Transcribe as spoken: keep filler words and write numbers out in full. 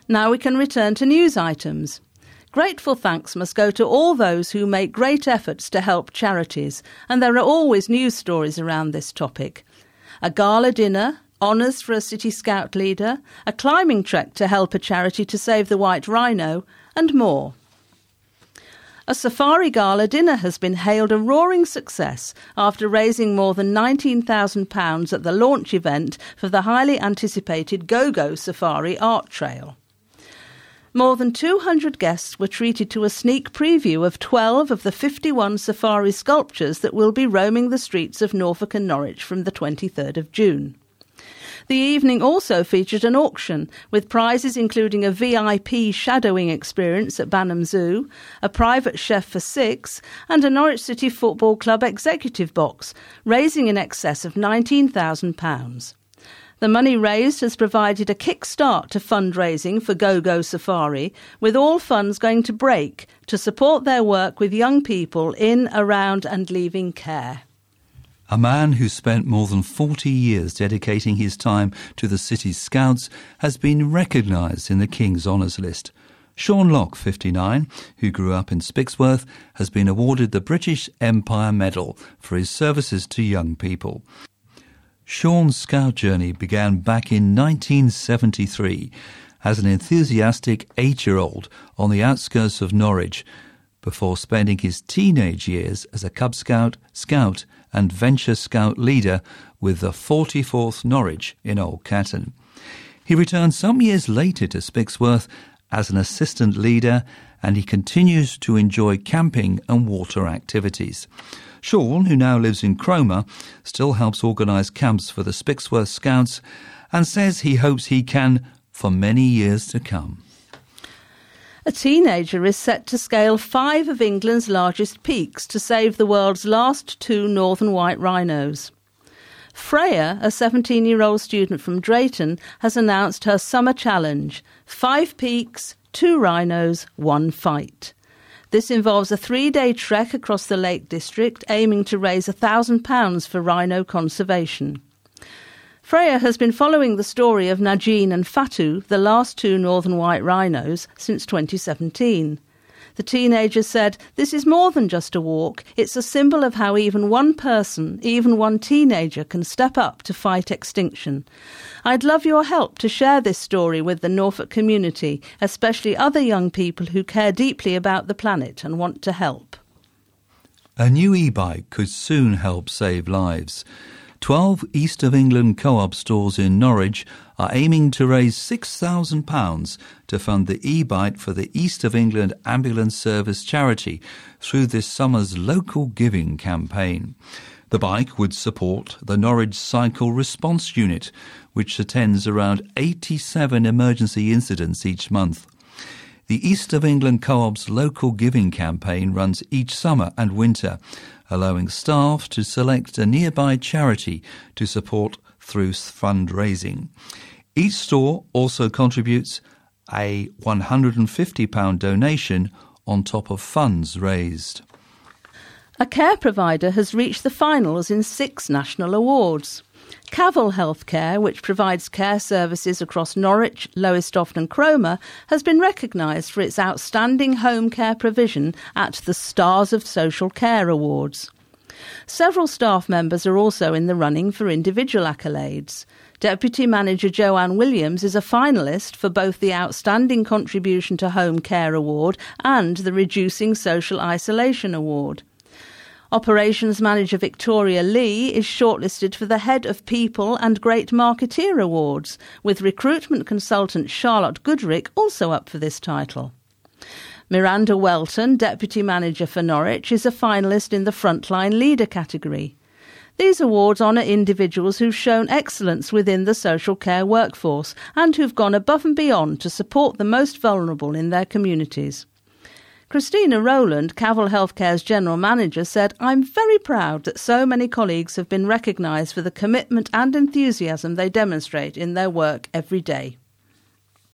Now we can return to news items. Grateful thanks must go to all those who make great efforts to help charities, and there are always news stories around this topic. A gala dinner, honours for a City Scout leader, a climbing trek to help a charity to save the white rhino, and more. A safari gala dinner has been hailed a roaring success after raising more than nineteen thousand pounds at the launch event for the highly anticipated Go-Go Safari Art Trail. More than two hundred guests were treated to a sneak preview of twelve of the fifty-one safari sculptures that will be roaming the streets of Norfolk and Norwich from the twenty-third of June. The evening also featured an auction, with prizes including a V I P shadowing experience at Banham Zoo, a private chef for six, and a Norwich City Football Club executive box, raising in excess of nineteen thousand pounds. The money raised has provided a kick-start to fundraising for Go-Go Safari, with all funds going to Break to support their work with young people in, around and leaving care. A man who spent more than forty years dedicating his time to the city's scouts has been recognised in the King's Honours List. Sean Locke, fifty-nine, who grew up in Spixworth, has been awarded the British Empire Medal for his services to young people. Sean's scout journey began back in nineteen seventy-three as an enthusiastic eight-year-old on the outskirts of Norwich, before spending his teenage years as a Cub Scout, Scout and Venture Scout leader with the forty-fourth Norwich in Old Catton. He returned some years later to Spixworth as an assistant leader, and he continues to enjoy camping and water activities. Sean, who now lives in Cromer, still helps organise camps for the Spixworth Scouts and says he hopes he can for many years to come. A teenager is set to scale five of England's largest peaks to save the world's last two northern white rhinos. Freya, a seventeen-year-old student from Drayton, has announced her summer challenge: five peaks, two rhinos, one fight. This involves a three-day trek across the Lake District, aiming to raise one thousand pounds for rhino conservation. Freya has been following the story of Najin and Fatu, the last two northern white rhinos, since twenty seventeen. The teenager said, "This is more than just a walk. It's a symbol of how even one person, even one teenager, can step up to fight extinction. I'd love your help to share this story with the Norfolk community, especially other young people who care deeply about the planet and want to help." A new e-bike could soon help save lives. Twelve East of England co-op stores in Norwich are aiming to raise six thousand pounds to fund the e-bike for the East of England Ambulance Service charity through this summer's local giving campaign. The bike would support the Norwich Cycle Response Unit, which attends around eighty-seven emergency incidents each month. The East of England Co-op's local giving campaign runs each summer and winter, allowing staff to select a nearby charity to support through fundraising. Each store also contributes a one hundred fifty pounds donation on top of funds raised. A care provider has reached the finals in six national awards. Cavell Healthcare, which provides care services across Norwich, Lowestoft and Cromer, has been recognised for its outstanding home care provision at the Stars of Social Care Awards. Several staff members are also in the running for individual accolades. Deputy Manager Joanne Williams is a finalist for both the Outstanding Contribution to Home Care Award and the Reducing Social Isolation Award. Operations Manager Victoria Lee is shortlisted for the Head of People and Great Marketeer Awards, with recruitment consultant Charlotte Goodrick also up for this title. Miranda Welton, Deputy Manager for Norwich, is a finalist in the Frontline Leader category. These awards honour individuals who've shown excellence within the social care workforce and who've gone above and beyond to support the most vulnerable in their communities. Christina Rowland, Cavell Healthcare's General Manager, said, "I'm very proud that so many colleagues have been recognised for the commitment and enthusiasm they demonstrate in their work every day."